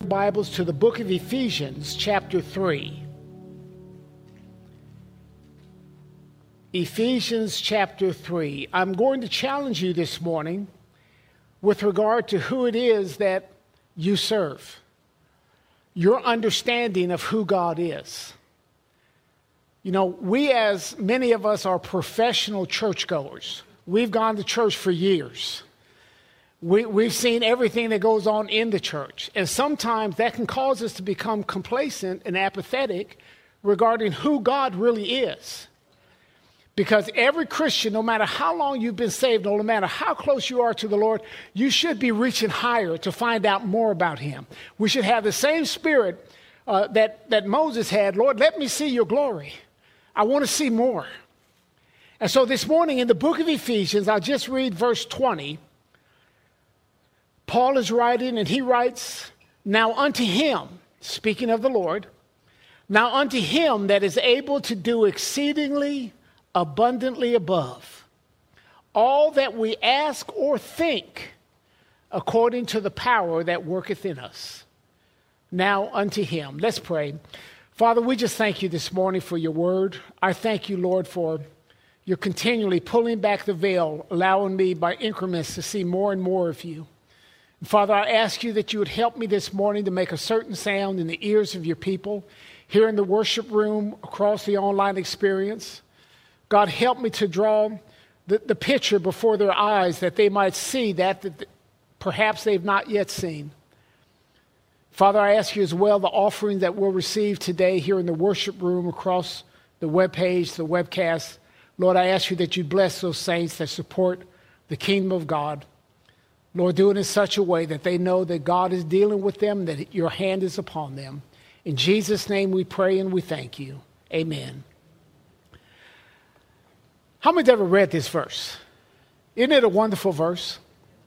Bibles to the book of Ephesians, chapter 3. Ephesians, chapter 3. I'm going to challenge you this morning with regard to who it is that you serve, your understanding of who God is. You know, many of us are professional churchgoers. We've gone to church for years. We've seen everything that goes on in the church. And sometimes that can cause us to become complacent and apathetic regarding who God really is. Because every Christian, no matter how long you've been saved, no matter how close you are to the Lord, you should be reaching higher to find out more about Him. We should have the same spirit that Moses had. Lord, let me see your glory. I want to see more. And so this morning in the book of Ephesians, I'll just read verse 20. Paul is writing, and he writes, "Now unto him," speaking of the Lord, "now unto him that is able to do exceedingly abundantly above all that we ask or think, according to the power that worketh in us." Now unto him. Let's pray. Father, we just thank you this morning for your word. I thank you, Lord, for you're continually pulling back the veil, allowing me by increments to see more and more of you. Father, I ask you that you would help me this morning to make a certain sound in the ears of your people here in the worship room, across the online experience. God, help me to draw the picture before their eyes that they might see that perhaps they've not yet seen. Father, I ask you as well the offering that we'll receive today here in the worship room, across the webpage, the webcast. Lord, I ask you that you bless those saints that support the kingdom of God. Lord, do it in such a way that they know that God is dealing with them, that your hand is upon them. In Jesus' name we pray and we thank you. Amen. How many have ever read this verse? Isn't it a wonderful verse?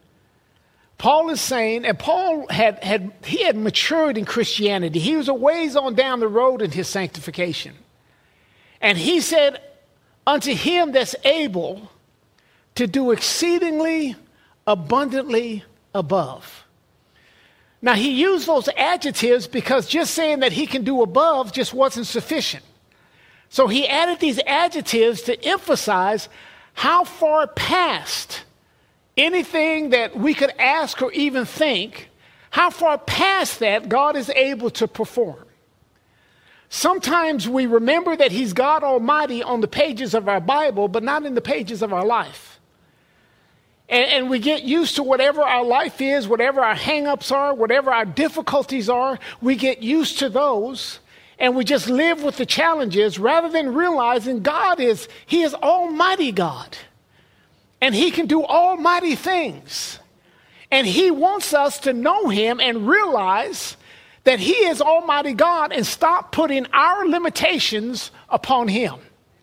Paul is saying, and Paul had matured in Christianity. He was a ways on down the road in his sanctification. And he said, unto him that's able to do exceedingly abundantly above. Now, he used those adjectives because just saying that he can do above just wasn't sufficient. So he added these adjectives to emphasize how far past anything that we could ask or even think, how far past that God is able to perform. Sometimes we remember that he's God Almighty on the pages of our Bible, but not in the pages of our life. And we get used to whatever our life is, whatever our hang-ups are, whatever our difficulties are. We get used to those, and we just live with the challenges rather than realizing He is Almighty God. And He can do almighty things. And He wants us to know Him and realize that He is Almighty God and stop putting our limitations upon Him.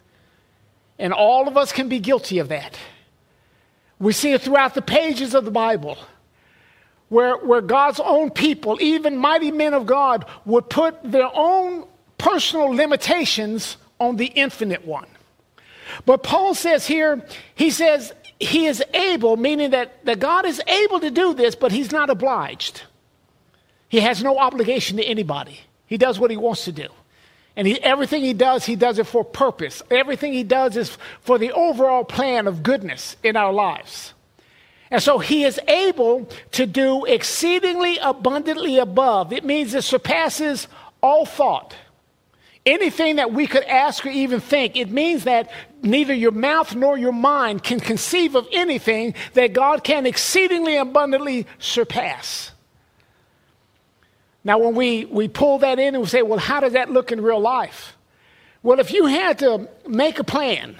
And all of us can be guilty of that. We see it throughout the pages of the Bible where God's own people, even mighty men of God, would put their own personal limitations on the infinite one. But Paul says here, he says he is able, meaning that God is able to do this, but he's not obliged. He has no obligation to anybody. He does what he wants to do. And everything he does it for purpose. Everything he does is for the overall plan of goodness in our lives. And so he is able to do exceedingly abundantly above. It means it surpasses all thought. Anything that we could ask or even think. It means that neither your mouth nor your mind can conceive of anything that God can exceedingly abundantly surpass. Now, when we pull that in and we say, well, how does that look in real life? Well, if you had to make a plan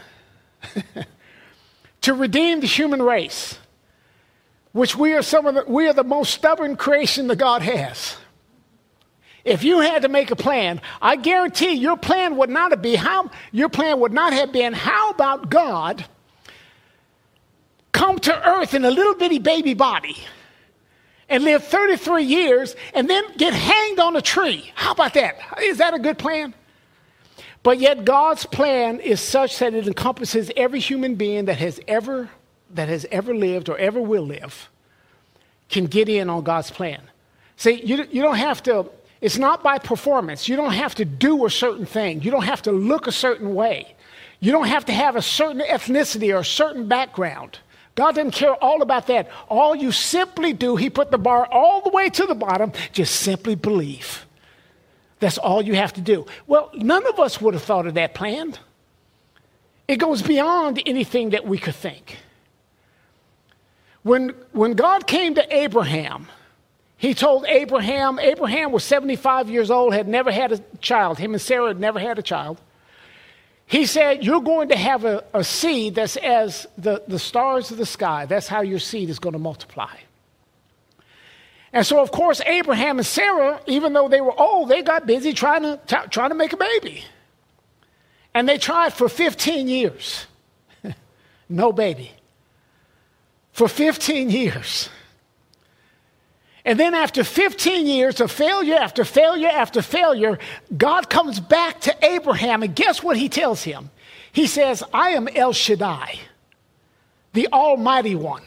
to redeem the human race, which we are the most stubborn creation that God has. If you had to make a plan, I guarantee your plan would not have been, how about God come to earth in a little bitty baby body and live 33 years and then get hanged on a tree? How about that? Is that a good plan? But yet God's plan is such that it encompasses every human being that has ever lived or ever will live can get in on God's plan. See, you don't have to, it's not by performance. You don't have to do a certain thing. You don't have to look a certain way. You don't have to have a certain ethnicity or a certain background. God doesn't care all about that. All you simply do, he put the bar all the way to the bottom, just simply believe. That's all you have to do. Well, none of us would have thought of that plan. It goes beyond anything that we could think. When God came to Abraham, he told Abraham was 75 years old, had never had a child. Him and Sarah had never had a child. He said, you're going to have a seed that's as the stars of the sky. That's how your seed is going to multiply. And so, of course, Abraham and Sarah, even though they were old, they got busy trying to make a baby. And they tried for 15 years. No baby. For 15 years. And then after 15 years of failure after failure after failure, God comes back to Abraham, and guess what he tells him? He says, I am El Shaddai, the Almighty One.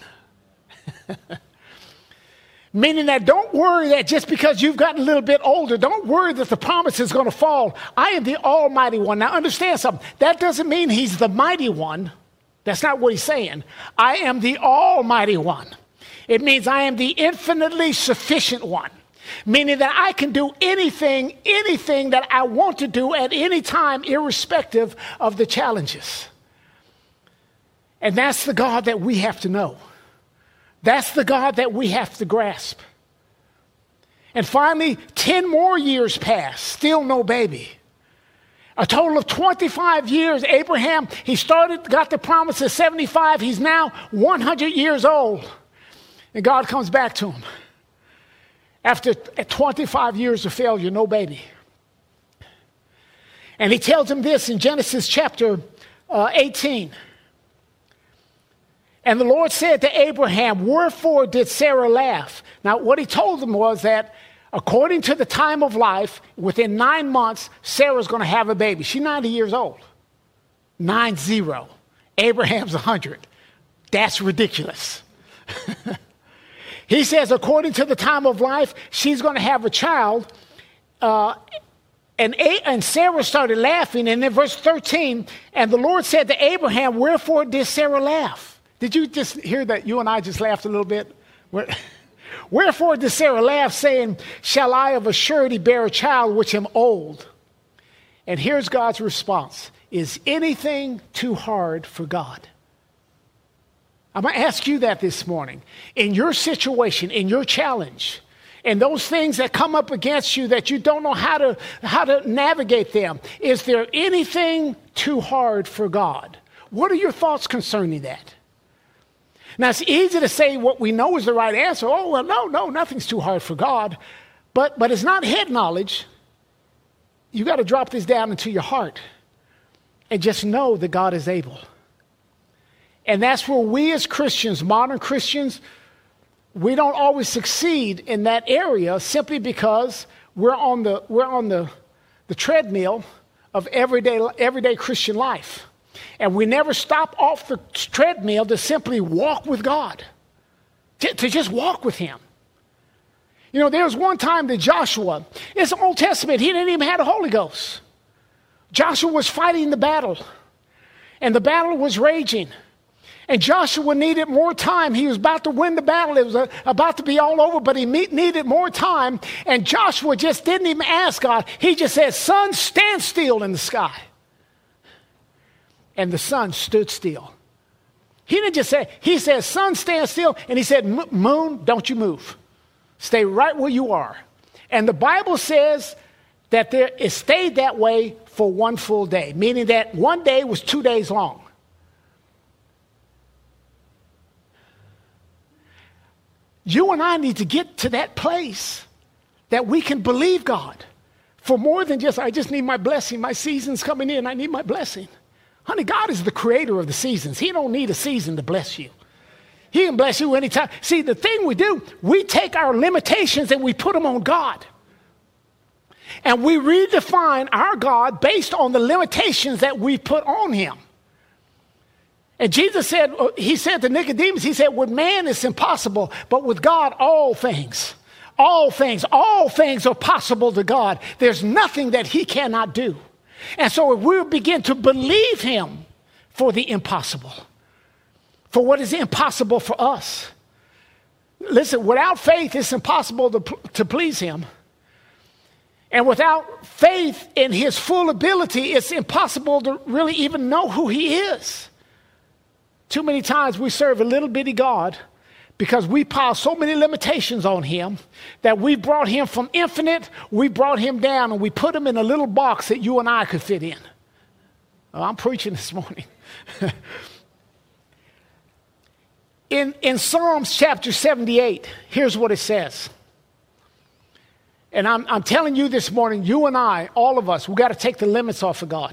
Meaning that don't worry that just because you've gotten a little bit older, don't worry that the promise is going to fall. I am the Almighty One. Now understand something. That doesn't mean he's the mighty one. That's not what he's saying. I am the Almighty One. It means I am the infinitely sufficient one. Meaning that I can do anything that I want to do at any time, irrespective of the challenges. And that's the God that we have to know. That's the God that we have to grasp. And finally, 10 more years passed, still no baby. A total of 25 years. Abraham, got the promise at 75. He's now 100 years old. And God comes back to him. After 25 years of failure, no baby. And he tells him this in Genesis chapter 18. And the Lord said to Abraham, wherefore did Sarah laugh? Now, what he told him was that according to the time of life, within 9 months, Sarah's going to have a baby. She's 90 years old. 90. Abraham's 100. That's ridiculous. He says, according to the time of life, she's going to have a child. And Sarah started laughing. And in verse 13, and the Lord said to Abraham, wherefore did Sarah laugh? Did you just hear that? You and I just laughed a little bit. Wherefore did Sarah laugh, saying, shall I of a surety bear a child which am old? And here's God's response. Is anything too hard for God? I'm going to ask you that this morning. In your situation, in your challenge, and those things that come up against you that you don't know how to navigate them, is there anything too hard for God? What are your thoughts concerning that? Now, it's easy to say what we know is the right answer. Oh, well, no, nothing's too hard for God. But it's not head knowledge. You got to drop this down into your heart and just know that God is able. And that's where we as Christians, modern Christians, we don't always succeed in that area simply because we're on the treadmill of everyday Christian life. And we never stop off the treadmill to simply walk with God, to just walk with him. You know, there was one time that Joshua, it's the Old Testament, he didn't even have the Holy Ghost. Joshua was fighting the battle, and the battle was raging. And Joshua needed more time. He was about to win the battle. It was about to be all over, but he needed more time. And Joshua just didn't even ask God. He just said, sun, stand still in the sky. And the sun stood still. He didn't just say, he said, sun, stand still. And he said, moon, don't you move. Stay right where you are. And the Bible says that it stayed that way for one full day, meaning that one day was 2 days long. You and I need to get to that place that we can believe God for more than just, I just need my blessing. My season's coming in. I need my blessing. Honey, God is the creator of the seasons. He don't need a season to bless you. He can bless you anytime. See, the thing we do, we take our limitations and we put them on God. And we redefine our God based on the limitations that we put on him. And Jesus said, he said to Nicodemus, he said, with man it's impossible, but with God all things All things are possible to God. There's nothing that he cannot do. And so if we begin to believe him for the impossible, for what is impossible for us. Listen, without faith, it's impossible to please him. And without faith in his full ability, it's impossible to really even know who he is. Too many times we serve a little bitty God because we pile so many limitations on him that we brought him from infinite, we brought him down, and we put him in a little box that you and I could fit in. Oh, I'm preaching this morning. In Psalms chapter 78, here's what it says. And I'm telling you this morning, you and I, all of us, we got to take the limits off of God.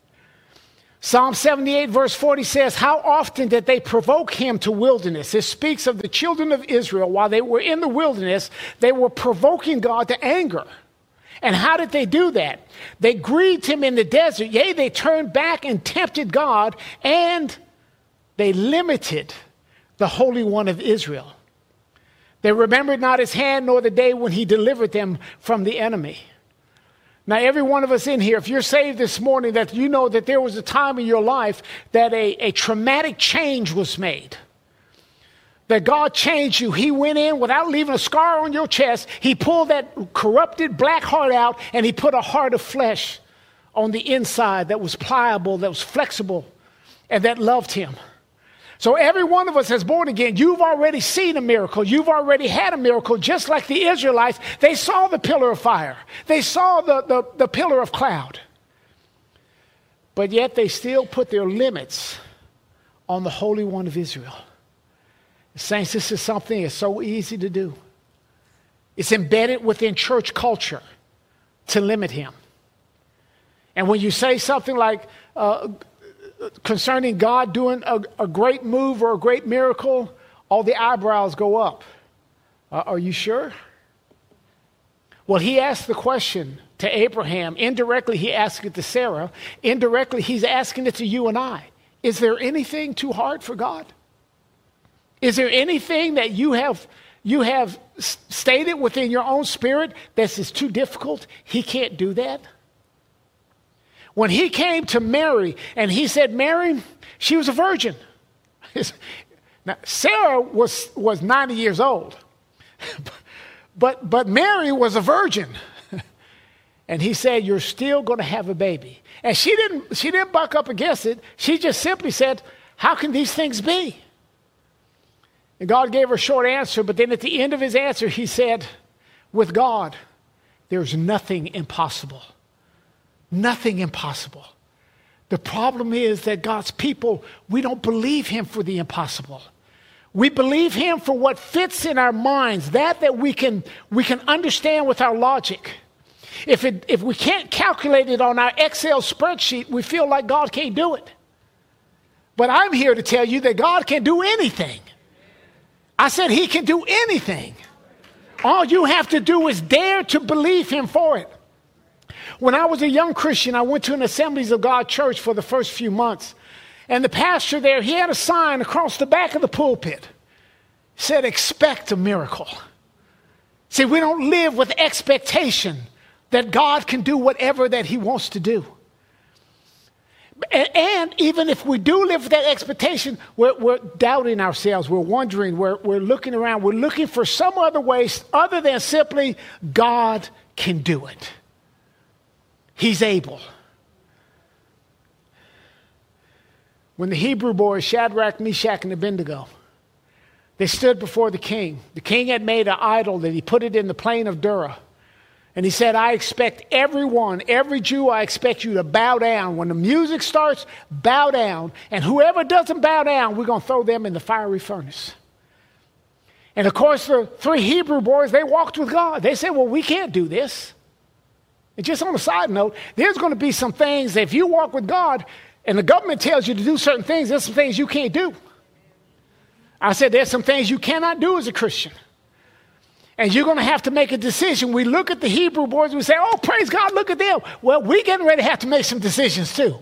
Psalm 78 verse 40 says, how often did they provoke him to wilderness? This speaks of the children of Israel. While they were in the wilderness, they were provoking God to anger. And how did they do that? They grieved him in the desert. Yea, they turned back and tempted God, and they limited the Holy One of Israel. They remembered not his hand nor the day when he delivered them from the enemy. Now, every one of us in here, if you're saved this morning, that you know that there was a time in your life that a traumatic change was made. That God changed you. He went in without leaving a scar on your chest. He pulled that corrupted black heart out, and he put a heart of flesh on the inside that was pliable, that was flexible, and that loved him. So every one of us that's born again, you've already seen a miracle. You've already had a miracle, just like the Israelites. They saw the pillar of fire. They saw the pillar of cloud. But yet they still put their limits on the Holy One of Israel. Saints, this is something that's so easy to do. It's embedded within church culture to limit him. And when you say something like, concerning God doing a great move or a great miracle, all the eyebrows go up. Are you sure? Well, he asked the question to Abraham. Indirectly, he asked it to Sarah. Indirectly, he's asking it to you and I. Is there anything too hard for God? Is there anything that you have stated within your own spirit that is too difficult? He can't do that. When he came to Mary and he said, Mary, she was a virgin. Now, Sarah was 90 years old, but Mary was a virgin. And he said, you're still going to have a baby. And she didn't buck up against it. She just simply said, how can these things be? And God gave her a short answer, but then at the end of his answer, he said, with God, there's nothing impossible. Nothing impossible. The problem is that God's people, we don't believe him for the impossible. We believe him for what fits in our minds, that we can understand with our logic. If we can't calculate it on our Excel spreadsheet, we feel like God can't do it. But I'm here to tell you that God can do anything. I said he can do anything. All you have to do is dare to believe him for it. When I was a young Christian, I went to an Assemblies of God church for the first few months. And the pastor there, he had a sign across the back of the pulpit. It said, expect a miracle. See, we don't live with expectation that God can do whatever that he wants to do. And even if we do live with that expectation, we're doubting ourselves. We're wondering. We're looking around. We're looking for some other ways other than simply God can do it. He's able. When the Hebrew boys, Shadrach, Meshach, and Abednego, they stood before the king had made an idol that he put it in the plain of Dura. And he said, I expect every Jew, I expect you to bow down. When the music starts, bow down. And whoever doesn't bow down, we're going to throw them in the fiery furnace. And of course, the three Hebrew boys, they walked with God. They said, well, we can't do this. And just on a side note, there's going to be some things that if you walk with God and the government tells you to do certain things, there's some things you can't do. I said there's some things you cannot do as a Christian. And you're going to have to make a decision. We look at the Hebrew boys and we say, oh, praise God, look at them. Well, we're getting ready to have to make some decisions too.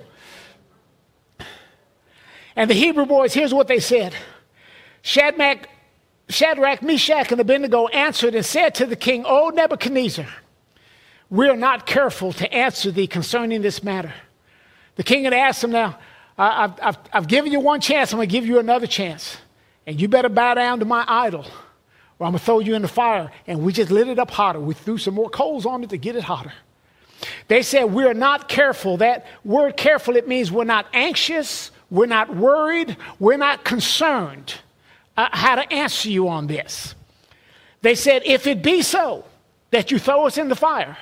And the Hebrew boys, here's what they said. Shadrach, Shadrach, Meshach, and Abednego answered and said to the king, O Nebuchadnezzar, we are not careful to answer thee concerning this matter. The king had asked him, now, I've given you one chance, I'm going to give you another chance. And you better bow down to my idol, or I'm going to throw you in the fire. And we just lit it up hotter. We threw some more coals on it to get it hotter. They said, we're not careful. That word careful, it means we're not anxious, we're not worried, we're not concerned how to answer you on this. They said, if it be so that you throw us in the fire.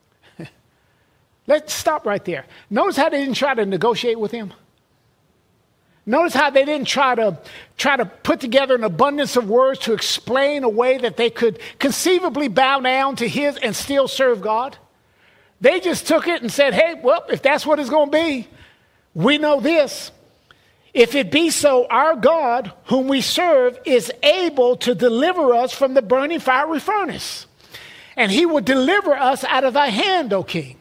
Let's stop right there. Notice how they didn't try to negotiate with him. Notice how they didn't try to put together an abundance of words to explain a way that they could conceivably bow down to his and still serve God. They just took it and said, hey, well, if that's what it's going to be, we know this. If it be so, our God, whom we serve, is able to deliver us from the burning fiery furnace. And he will deliver us out of thy hand, O king.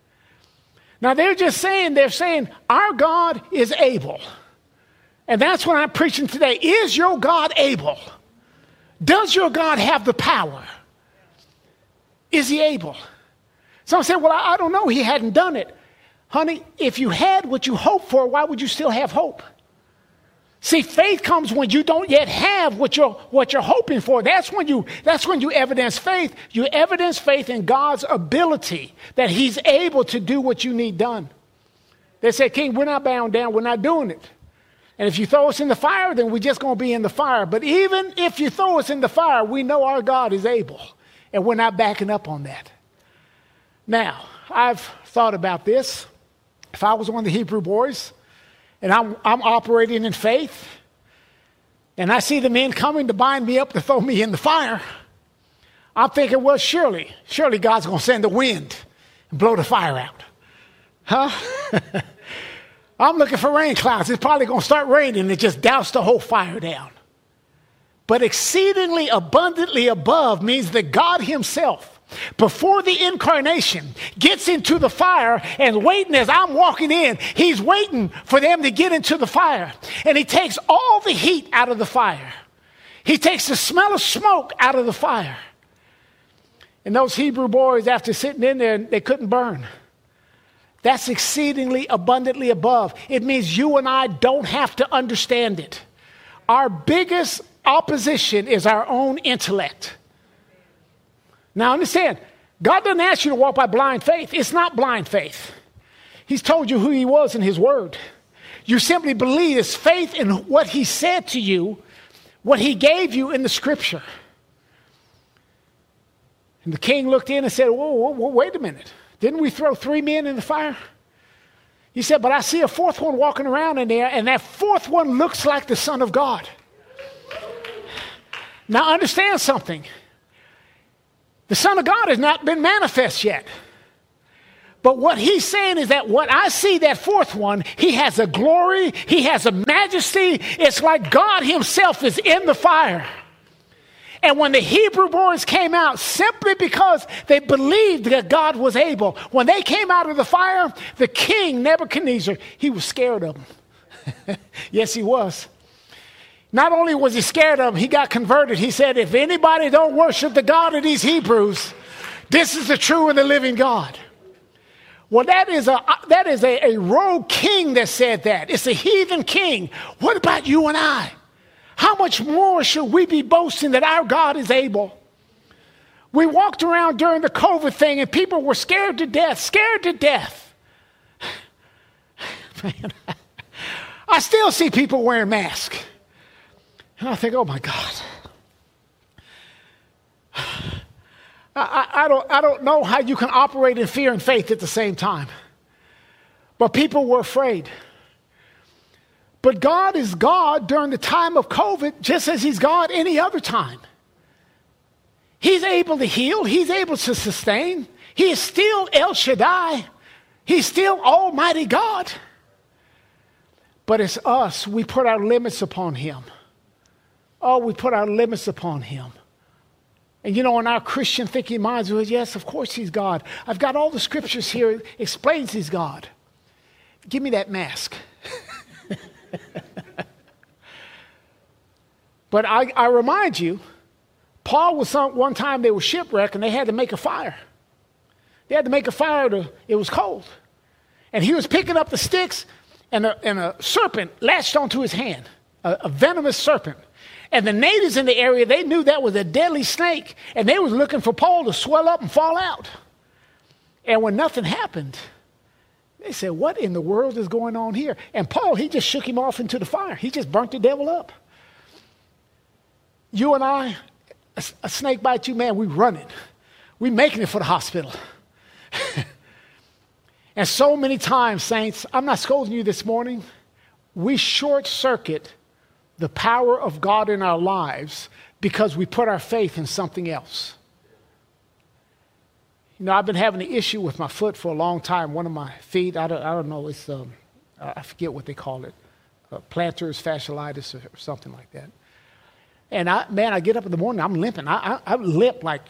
Now they're saying, our God is able. And that's what I'm preaching today. Is your God able? Does your God have the power? Is he able? Some say, well, I don't know. He hadn't done it. Honey, if you had what you hoped for, why would you still have hope? See, faith comes when you don't yet have what you're hoping for. That's when you evidence faith. You evidence faith in God's ability that he's able to do what you need done. They said, King, we're not bound down. We're not doing it. And if you throw us in the fire, then we're just going to be in the fire. But even if you throw us in the fire, we know our God is able. And we're not backing up on that. Now, I've thought about this. If I was one of the Hebrew boys, and I'm operating in faith, and I see the men coming to bind me up to throw me in the fire, I'm thinking, well, surely God's going to send the wind and blow the fire out. Huh? I'm looking for rain clouds. It's probably going to start raining and just douse the whole fire down. But exceedingly abundantly above means that God himself, before the incarnation, gets into the fire and waiting as I'm walking in, he's waiting for them to get into the fire. And he takes all the heat out of the fire. He takes the smell of smoke out of the fire. And those Hebrew boys, after sitting in there, they couldn't burn. That's exceedingly abundantly above. It means you and I don't have to understand it. Our biggest opposition is our own intellect. Now understand, God doesn't ask you to walk by blind faith. It's not blind faith. He's told you who he was in his word. You simply believe it's faith in what he said to you, what he gave you in the scripture. And the king looked in and said, whoa, wait a minute. Didn't we throw 3 men in the fire? He said, but I see a fourth one walking around in there, and that fourth one looks like the Son of God. Now understand something. The Son of God has not been manifest yet. But what he's saying is that what I see, that fourth one, he has a glory, he has a majesty. It's like God himself is in the fire. And when the Hebrew boys came out, simply because they believed that God was able, when they came out of the fire, the king, Nebuchadnezzar, he was scared of them. Yes, he was. Not only was he scared of them, he got converted. He said, if anybody don't worship the God of these Hebrews, this is the true and the living God. Well, that is a rogue king that said that. It's a heathen king. What about you and I? How much more should we be boasting that our God is able? We walked around during the COVID thing and people were scared to death. Man, I still see people wearing masks. And I think, oh my God. I don't know how you can operate in fear and faith at the same time. But people were afraid. But God is God during the time of COVID, just as he's God any other time. He's able to heal. He's able to sustain. He is still El Shaddai. He's still Almighty God. But it's us. We put our limits upon him. Oh, we put our limits upon him. And you know, in our Christian thinking minds, we say, yes, of course he's God. I've got all the scriptures here. It explains he's God. Give me that mask. But I remind you, Paul was one time they were shipwrecked and they had to make a fire. They had to make a fire. It was cold. And he was picking up the sticks and a serpent latched onto his hand, a venomous serpent. And the natives in the area, they knew that was a deadly snake. And they was looking for Paul to swell up and fall out. And when nothing happened, they said, what in the world is going on here? And Paul, he just shook him off into the fire. He just burnt the devil up. You and I, a snake bites you, man, we running. We making it for the hospital. And so many times, saints, I'm not scolding you this morning, we short circuit the power of God in our lives because we put our faith in something else. You know, I've been having an issue with my foot for a long time. One of my feet, I don't know, it's I forget what they call it, plantar fasciitis or something like that. And I get up in the morning, I'm limping. I limp like,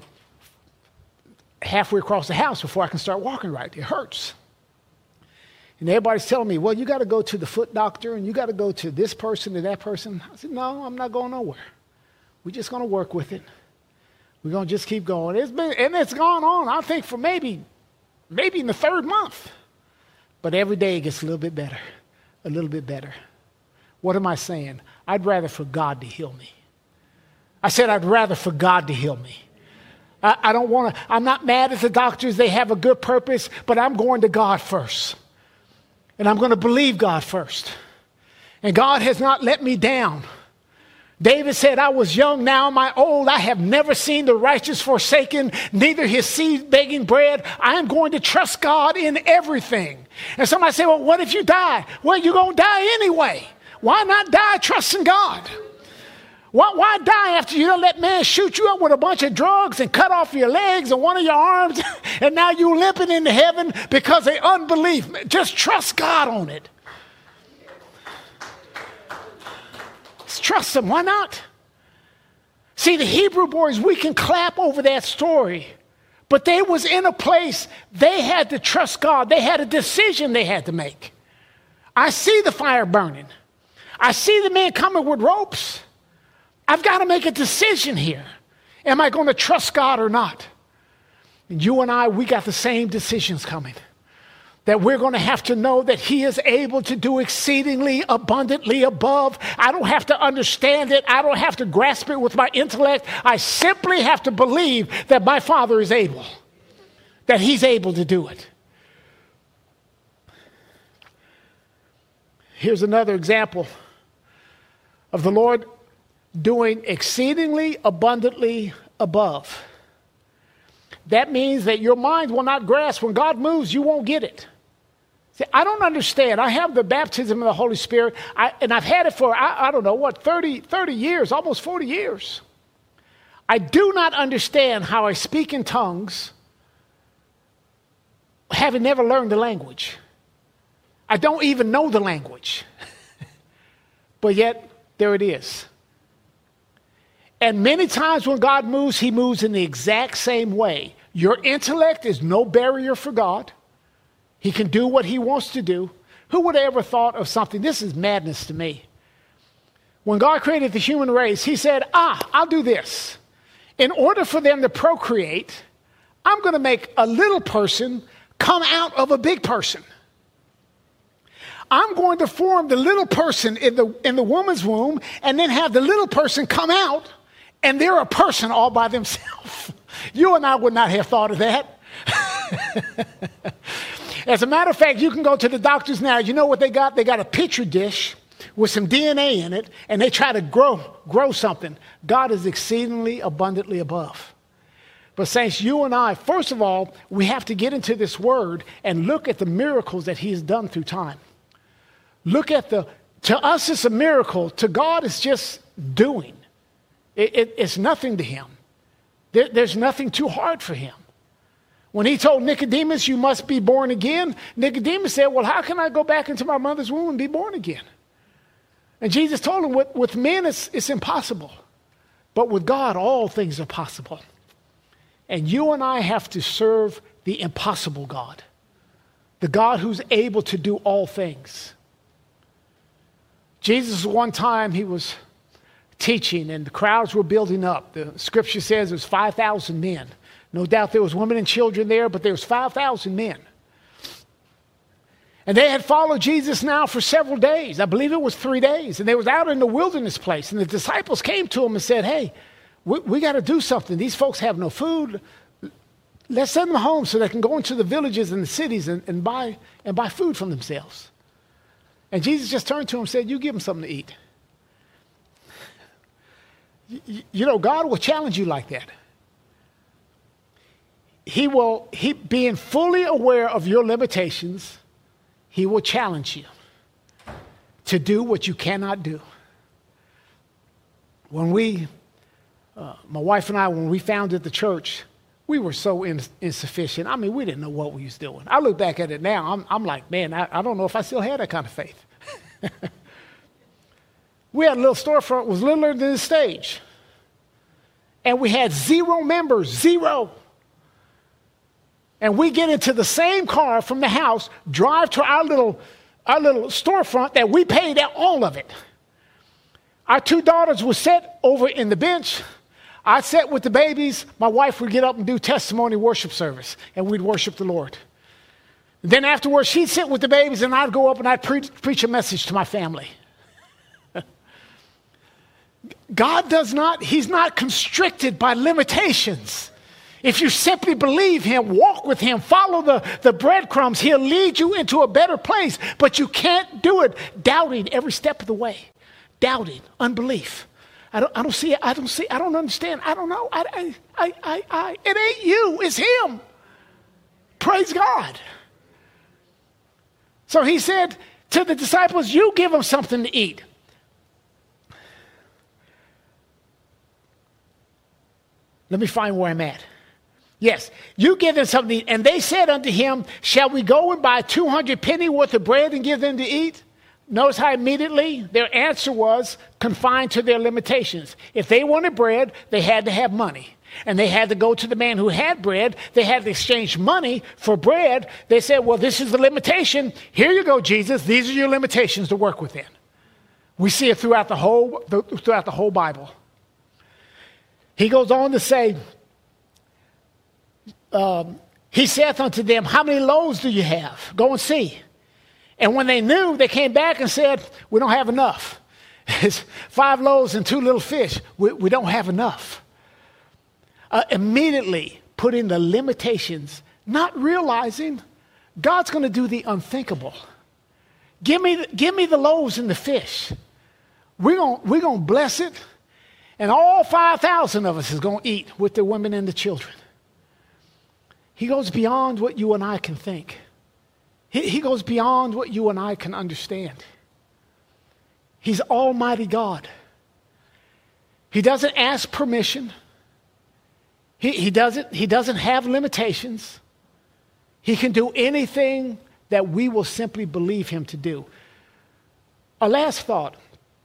halfway across the house before I can start walking right. It hurts. And everybody's telling me, well, you got to go to the foot doctor and you got to go to this person and that person. I said, no, I'm not going nowhere. We're just going to work with it. We're going to just keep going. It's gone on, I think, for maybe in the third month. But every day it gets a little bit better, a little bit better. What am I saying? I'd rather for God to heal me. I said I'd rather for God to heal me. I don't want to, I'm not mad at the doctors. They have a good purpose, but I'm going to God first. And I'm going to believe God first. And God has not let me down. David said, I was young, now am I old. I have never seen the righteous forsaken, neither his seed begging bread. I am going to trust God in everything. And somebody say, well, what if you die? Well, you're going to die anyway. Why not die trusting God? Why die after you don't let man shoot you up with a bunch of drugs and cut off your legs and one of your arms and now you limping into heaven because of unbelief? Just trust God on it. Just trust him. Why not? See, the Hebrew boys, we can clap over that story, but they was in a place they had to trust God. They had a decision they had to make. I see the fire burning. I see the man coming with ropes. I've got to make a decision here. Am I going to trust God or not? And you and I, we got the same decisions coming. That we're going to have to know that he is able to do exceedingly abundantly above. I don't have to understand it. I don't have to grasp it with my intellect. I simply have to believe that my Father is able. That he's able to do it. Here's another example of the Lord doing exceedingly abundantly above. That means that your mind will not grasp. When God moves, you won't get it. See, I don't understand. I have the baptism of the Holy Spirit, and I've had it for, 30 years, almost 40 years. I do not understand how I speak in tongues having never learned the language. I don't even know the language. But yet, there it is. And many times when God moves, he moves in the exact same way. Your intellect is no barrier for God. He can do what he wants to do. Who would have ever thought of something? This is madness to me. When God created the human race, he said, I'll do this. In order for them to procreate, I'm going to make a little person come out of a big person. I'm going to form the little person in the woman's womb and then have the little person come out and they're a person all by themselves. You and I would not have thought of that. As a matter of fact, you can go to the doctors now. You know what they got? They got a petri dish with some DNA in it, and they try to grow something. God is exceedingly abundantly above. But saints, you and I, first of all, we have to get into this word and look at the miracles that he has done through time. Look at to us it's a miracle. To God it's just doing. It's nothing to him. There's nothing too hard for him. When he told Nicodemus, you must be born again, Nicodemus said, well, how can I go back into my mother's womb and be born again? And Jesus told him, with men it's impossible. But with God, all things are possible. And you and I have to serve the impossible God. The God who's able to do all things. Jesus, one time, he was teaching, and the crowds were building up. The scripture says there was 5,000 men. No doubt there was women and children there, but there was 5,000 men. And they had followed Jesus now for several days. I believe it was 3 days. And they was out in the wilderness place. And the disciples came to him and said, hey, we got to do something. These folks have no food. Let's send them home so they can go into the villages and the cities and buy food from themselves. And Jesus just turned to him and said, you give them something to eat. You know, God will challenge you like that. He being fully aware of your limitations, he will challenge you to do what you cannot do. When my wife and I, when we founded the church, we were so insufficient. I mean, we didn't know what we was doing. I look back at it now, I'm like, man, I don't know if I still had that kind of faith. We had a little storefront, was littler than this stage. And we had 0 members, 0. And we get into the same car from the house, drive to our little storefront that we paid at all of it. Our 2 daughters would sit over in the bench. I'd sit with the babies. My wife would get up and do testimony worship service, and we'd worship the Lord. And then afterwards, she'd sit with the babies, and I'd go up and I'd preach a message to my family. God he's not constricted by limitations. If you simply believe him, walk with him, follow the breadcrumbs, he'll lead you into a better place. But you can't do it doubting every step of the way. Doubting, unbelief. I don't see it. I don't understand. I don't know. It ain't you, it's him. Praise God. So he said to the disciples, you give them something to eat. Let me find where I'm at. Yes, you give them something to eat. And they said unto him, shall we go and buy 200 penny worth of bread and give them to eat? Notice how immediately their answer was confined to their limitations. If they wanted bread, they had to have money. And they had to go to the man who had bread. They had to exchange money for bread. They said, well, this is the limitation. Here you go, Jesus. These are your limitations to work within. We see it throughout the whole Bible. He goes on to say, he saith unto them, how many loaves do you have? Go and see. And when they knew, they came back and said, we don't have enough. It's 5 loaves and 2 little fish. We don't have enough. Immediately putting the limitations, not realizing God's going to do the unthinkable. Give me the loaves and the fish. We're going to bless it. And all 5,000 of us is going to eat with the women and the children. He goes beyond what you and I can think. He goes beyond what you and I can understand. He's Almighty God. He doesn't ask permission. He doesn't have limitations. He can do anything that we will simply believe him to do. A last thought.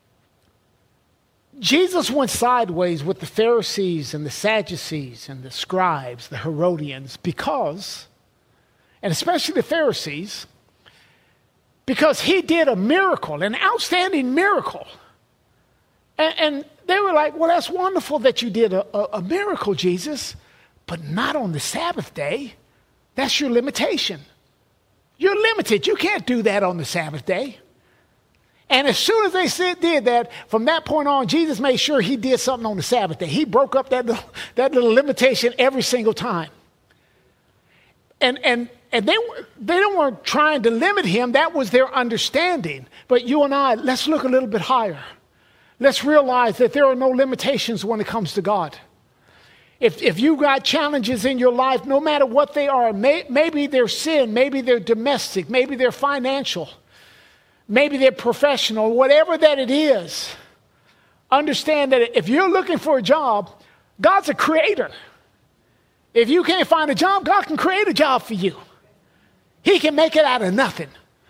Jesus went sideways with the Pharisees and the Sadducees and the scribes, the Herodians, because, and especially the Pharisees, because he did a miracle, an outstanding miracle. And they were like, well, that's wonderful that you did a miracle, Jesus, but not on the Sabbath day. That's your limitation. You're limited. You can't do that on the Sabbath day. And as soon as they did that, from that point on, Jesus made sure he did something on the Sabbath day. He broke up that little limitation every single time. And they weren't trying to limit him. That was their understanding. But you and I, let's look a little bit higher. Let's realize that there are no limitations when it comes to God. If you've got challenges in your life, no matter what they are, maybe they're sin, maybe they're domestic, maybe they're financial, maybe they're professional, whatever that it is, understand that if you're looking for a job, God's a creator. If you can't find a job, God can create a job for you. He can make it out of nothing.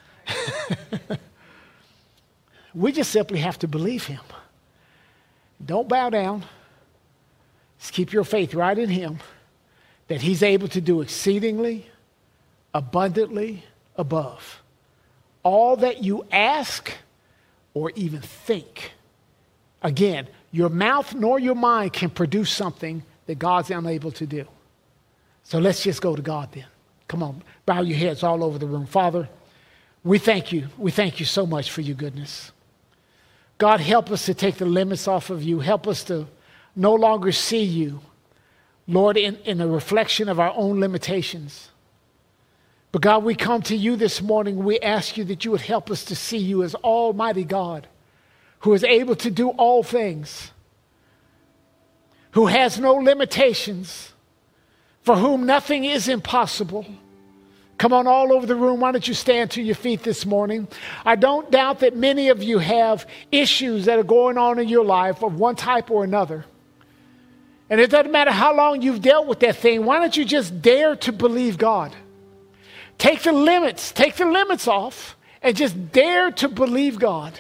We just simply have to believe him. Don't bow down. Just keep your faith right in him, that he's able to do exceedingly, abundantly, above all that you ask or even think. Again, Your mouth nor your mind can produce something that God's unable to do. So let's just go to God then. Come on, bow your heads all over the room. Father, we thank you. We thank you so much for your goodness. God, help us to take the limits off of you. Help us to no longer see you, Lord, in a reflection of our own limitations. But God, we come to you this morning. We ask you that you would help us to see you as Almighty God, who is able to do all things, who has no limitations, for whom nothing is impossible. Come on, all over the room, why don't you stand to your feet this morning? I don't doubt that many of you have issues that are going on in your life of one type or another. And it doesn't matter how long you've dealt with that thing. Why don't you just dare to believe God? Take the limits off, and just dare to believe God.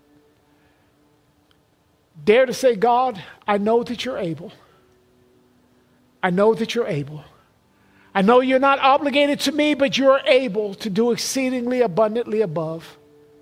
Dare to say, God, I know that you're able. I know that you're able. I know you're not obligated to me, but you're able to do exceedingly abundantly above.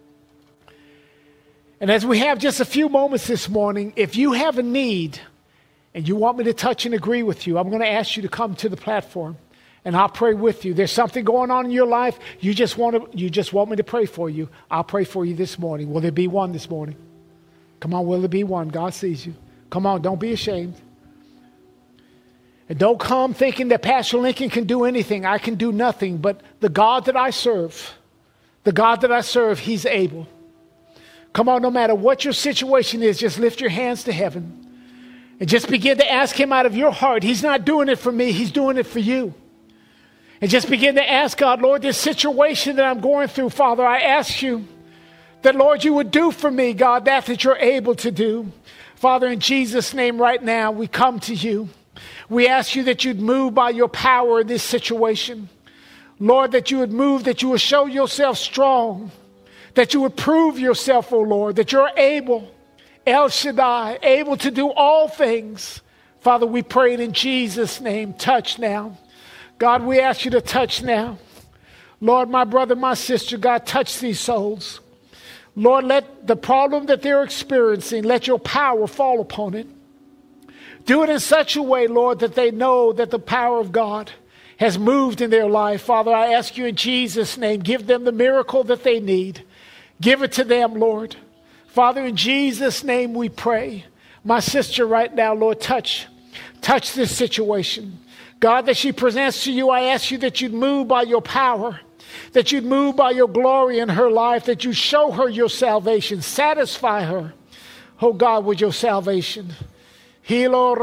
And as we have just a few moments this morning, if you have a need and you want me to touch and agree with you, I'm going to ask you to come to the platform and I'll pray with you. There's something going on in your life. You just want me to pray for you. I'll pray for you this morning. Will there be one this morning? Come on, will there be one? God sees you. Come on, don't be ashamed. And don't come thinking that Pastor Lincoln can do anything. I can do nothing. But the God that I serve, he's able. Come on, no matter what your situation is, just lift your hands to heaven and just begin to ask him out of your heart. He's not doing it for me. He's doing it for you. And just begin to ask God, Lord, this situation that I'm going through, Father, I ask you that, Lord, you would do for me, God, that you're able to do. Father, in Jesus' name right now, we come to you. We ask you that you'd move by your power in this situation. Lord, that you would move, that you would show yourself strong, that you would prove yourself, oh Lord, that you're able, El Shaddai, able to do all things. Father, we pray it in Jesus' name. Touch now. God, we ask you to touch now. Lord, my brother, my sister, God, touch these souls. Lord, let the problem that they're experiencing, let your power fall upon it. Do it in such a way, Lord, that they know that the power of God has moved in their life. Father, I ask you in Jesus' name, give them the miracle that they need. Give it to them, Lord. Father, in Jesus' name we pray. My sister right now, Lord, touch this situation. God, that she presents to you, I ask you that you'd move by your power, that you'd move by your glory in her life, that you show her your salvation, satisfy her, oh God, with your salvation. God,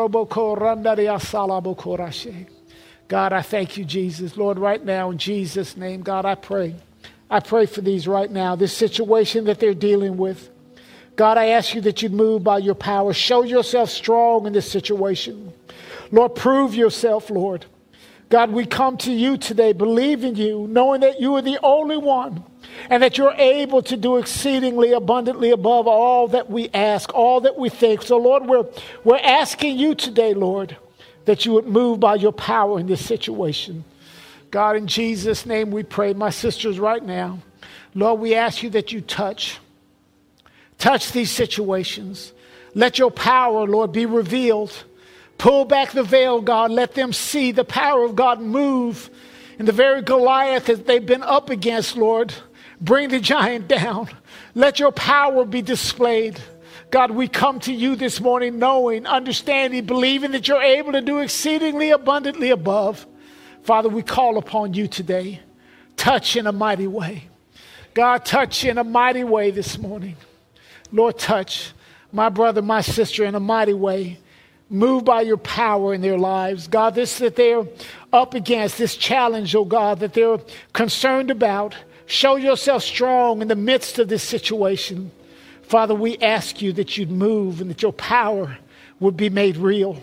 I thank you, Jesus. Lord, right now, in Jesus' name, God, I pray. I pray for these right now, this situation that they're dealing with. God, I ask you that you'd move by your power. Show yourself strong in this situation. Lord, prove yourself, Lord. God, we come to you today, believing you, knowing that you are the only one and that you're able to do exceedingly abundantly above all that we ask, all that we think. So, Lord, we're asking you today, Lord, that you would move by your power in this situation. God, in Jesus' name we pray. My sisters right now, Lord, we ask you that you touch these situations. Let your power, Lord, be revealed. Pull back the veil, God. Let them see the power of God move in the very Goliath that they've been up against, Lord. Bring the giant down. Let your power be displayed. God, we come to you this morning knowing, understanding, believing that you're able to do exceedingly abundantly above. Father, we call upon you today. Touch in a mighty way. God, touch in a mighty way this morning. Lord, touch my brother, my sister in a mighty way. Move by your power in their lives. God, this that they're up against, this challenge, oh God, that they're concerned about. Show yourself strong in the midst of this situation. Father, we ask you that you'd move and that your power would be made real.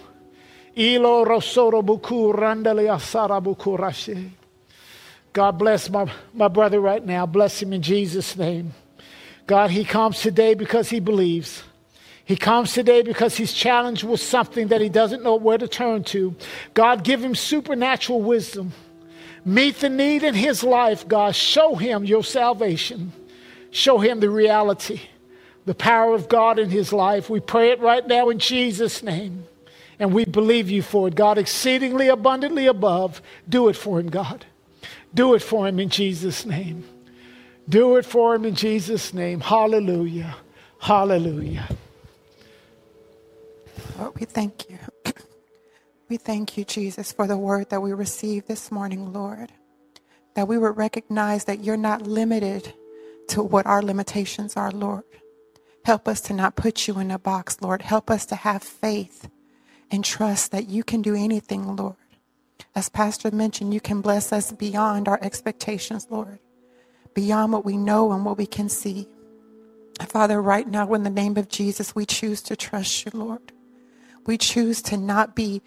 God bless my brother right now. Bless him in Jesus' name. God, he comes today because he believes. He comes today because he's challenged with something that he doesn't know where to turn to. God, give him supernatural wisdom. Meet the need in his life, God. Show him your salvation. Show him the reality. the power of God in his life. We pray it right now in Jesus' name. And we believe you for it, God, exceedingly abundantly above. Do it for him, God. Do it for him in Jesus' name. Do it for him in Jesus' name. Hallelujah. Hallelujah. Lord, we thank you. We thank you, Jesus, for the word that we received this morning, Lord. That we would recognize that you're not limited to what our limitations are, Lord. Help us to not put you in a box, Lord. Help us to have faith and trust that you can do anything, Lord. As Pastor mentioned, you can bless us beyond our expectations, Lord. Beyond what we know and what we can see. Father, right now, in the name of Jesus, we choose to trust you, Lord. We choose to not be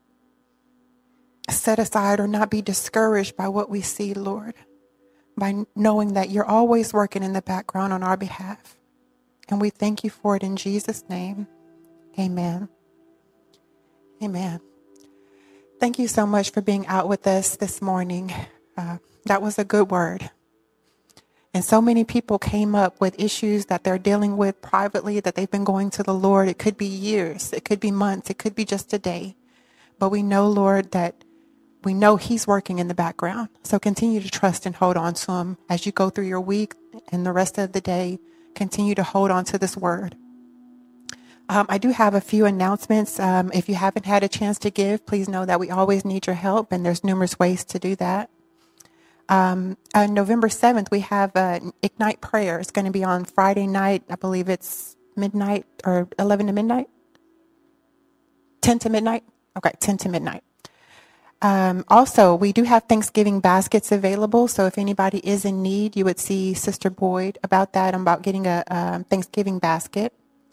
set aside or not be discouraged by what we see, Lord. By knowing that you're always working in the background on our behalf. And we thank you for it in Jesus' name. Amen. Amen. Thank you so much for being out with us this morning. That was a good word. And so many people came up with issues that they're dealing with privately, that they've been going to the Lord. It could be years. It could be months. It could be just a day. But we know, Lord, that we know he's working in the background. So continue to trust and hold on to him as you go through your week and the rest of the day. Continue to hold on to this word. I do have a few announcements. If you haven't had a chance to give, please know that we always need your help, and there's numerous ways to do that. On November 7th, we have Ignite Prayer. It's going to be on Friday night. I believe it's midnight or 11 to midnight. 10 to midnight? Okay, 10 to midnight. Also, we do have Thanksgiving baskets available. So if anybody is in need, you would see Sister Boyd about that, about getting a Thanksgiving basket.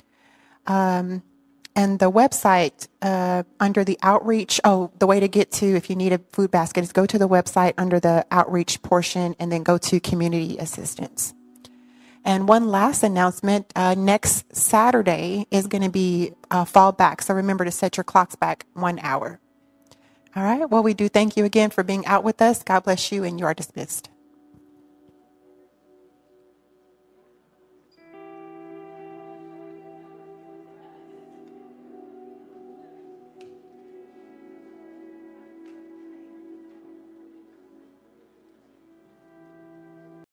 And the website under the outreach, the way to get to, if you need a food basket, is go to the website under the outreach portion and then go to community assistance. And one last announcement, next Saturday is going to be fall back. So remember to set your clocks back 1 hour. All right. Well, we do thank you again for being out with us. God bless you, and you are dismissed.